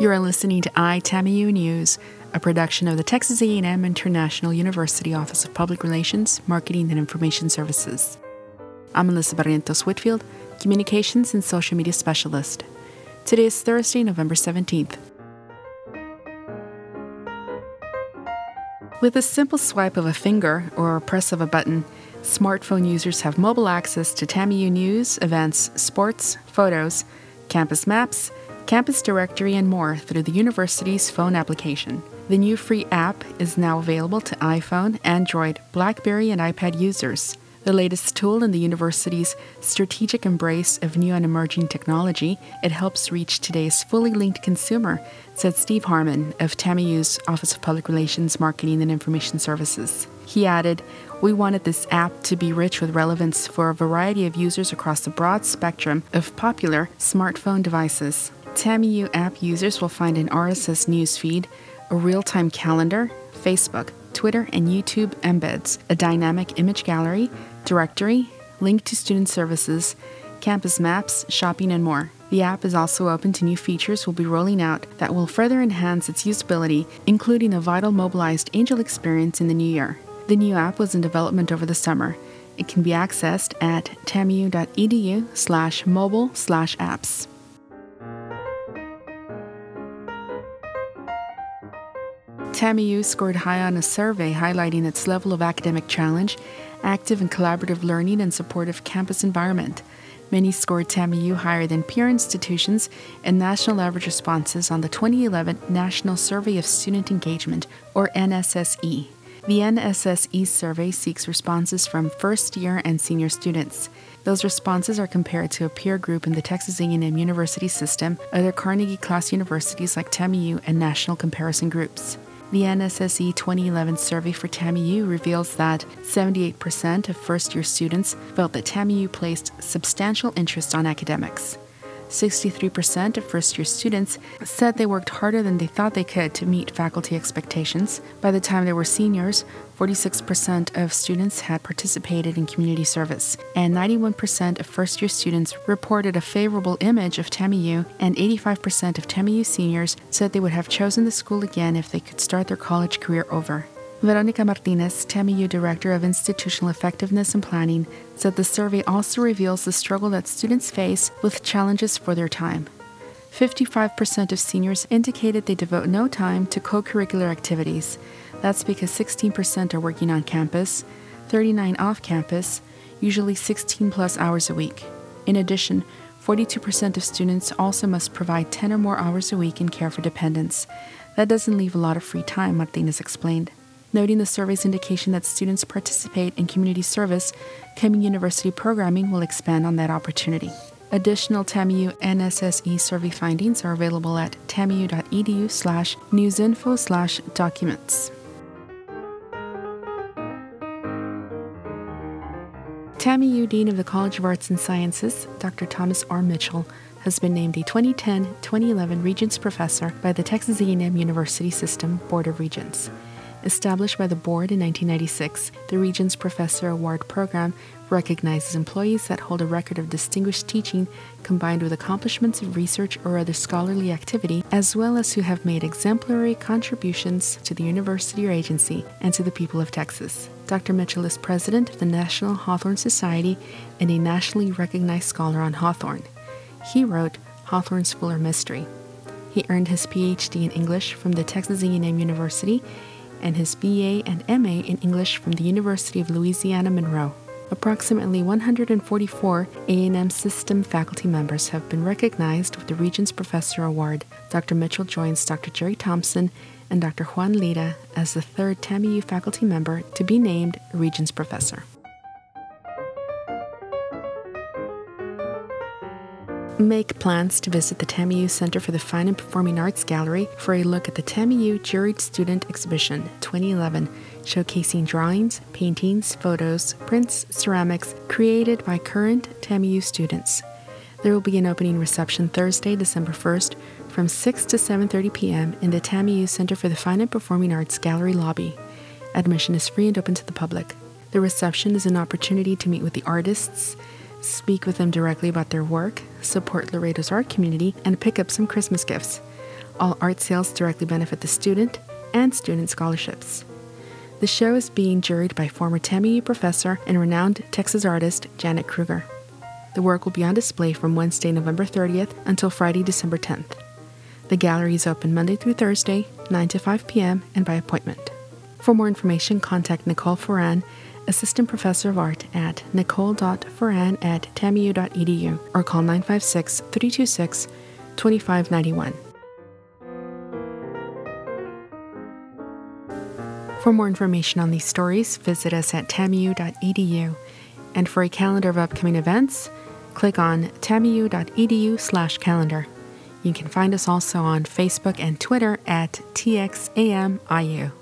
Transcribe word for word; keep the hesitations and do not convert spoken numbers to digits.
You are listening to iTAMIU News, a production of the Texas A and M International University Office of Public Relations, Marketing and Information Services. I'm Melissa Barrientos Whitfield, Communications and Social Media Specialist. Today is Thursday, November seventeenth. With a simple swipe of a finger or a press of a button, smartphone users have mobile access to TAMIU news, events, sports, photos, campus maps, campus directory, and more through the university's phone application. The new free app is now available to iPhone, Android, BlackBerry, and iPad users. The latest tool in the university's strategic embrace of new and emerging technology, it helps reach today's fully linked consumer, said Steve Harmon of TAMIU's Office of Public Relations, Marketing and Information Services. He added, "We wanted this app to be rich with relevance for a variety of users across the broad spectrum of popular smartphone devices. TAMIU app users will find an R S S newsfeed, a real-time calendar, Facebook, Twitter, and YouTube embeds, a dynamic image gallery, directory, link to student services, campus maps, shopping, and more. The app is also open to new features we'll be rolling out that will further enhance its usability, including a vital mobilized Angel experience in the new year." The new app was in development over the summer. It can be accessed at tamiu.edu slash mobile slash apps. TAMIU scored high on a survey highlighting its level of academic challenge, active and collaborative learning, and supportive campus environment. Many scored TAMIU higher than peer institutions and national average responses on the twenty eleven National Survey of Student Engagement, or N S S E. The N S S E survey seeks responses from first-year and senior students. Those responses are compared to a peer group in the Texas A and M University system, other Carnegie class universities like TAMIU, and national comparison groups. The N S S E twenty eleven survey for TAMIU reveals that seventy-eight percent of first-year students felt that TAMIU placed substantial interest on academics. sixty-three percent of first-year students said they worked harder than they thought they could to meet faculty expectations. By the time they were seniors, forty-six percent of students had participated in community service, and ninety-one percent of first-year students reported a favorable image of TAMIU, and eighty-five percent of TAMIU seniors said they would have chosen the school again if they could start their college career over. Veronica Martinez, TAMIU Director of Institutional Effectiveness and Planning, said the survey also reveals the struggle that students face with challenges for their time. fifty-five percent of seniors indicated they devote no time to co-curricular activities. That's because sixteen percent are working on campus, thirty-nine off campus, usually sixteen plus hours a week. In addition, forty-two percent of students also must provide ten or more hours a week in care for dependents. That doesn't leave a lot of free time, Martinez explained. Noting the survey's indication that students participate in community service, coming university programming will expand on that opportunity. Additional TAMIU N S S E survey findings are available at tamiu.edu slash newsinfo slash documents. TAMIU Dean of the College of Arts and Sciences, Doctor Thomas R. Mitchell, has been named a twenty ten twenty eleven Regents Professor by the Texas A and M University System Board of Regents. Established by the board in nineteen ninety-six, the Regents Professor Award Program recognizes employees that hold a record of distinguished teaching combined with accomplishments in research or other scholarly activity, as well as who have made exemplary contributions to the university or agency and to the people of Texas. Doctor Mitchell is president of the National Hawthorne Society and a nationally recognized scholar on Hawthorne. He wrote Hawthorne's Fuller Mystery. He earned his P H D in English from the Texas A and M University and his B A and M A in English from the University of Louisiana Monroe. Approximately one hundred forty-four A and M system faculty members have been recognized with the Regents Professor Award. Doctor Mitchell joins Doctor Jerry Thompson and Doctor Juan Lira as the third TAMIU faculty member to be named Regents Professor. Make plans to visit the TAMIU Center for the Fine and Performing Arts Gallery for a look at the TAMIU Juried Student Exhibition twenty eleven, showcasing drawings, paintings, photos, prints, ceramics created by current TAMIU students. There will be an opening reception Thursday, December first, from six to seven thirty p.m. in the TAMIU Center for the Fine and Performing Arts Gallery lobby. Admission is free and open to the public. The reception is an opportunity to meet with the artists, speak with them directly about their work, support Laredo's art community, and pick up some Christmas gifts. All art sales directly benefit the student and student scholarships. The show is being juried by former T A M I U professor and renowned Texas artist Janet Kruger. The work will be on display from Wednesday, November thirtieth until Friday, December tenth. The gallery is open Monday through Thursday, nine to five p.m. and by appointment. For more information, contact Nicole Ferran, Assistant Professor of Art at nicole dot ferran at tamiu dot e d u or call nine five six, three two six, two five nine one. For more information on these stories, visit us at tamiu dot e d u. And for a calendar of upcoming events, click on tamiu dot e d u slash calendar. You can find us also on Facebook and Twitter at T X A M I U.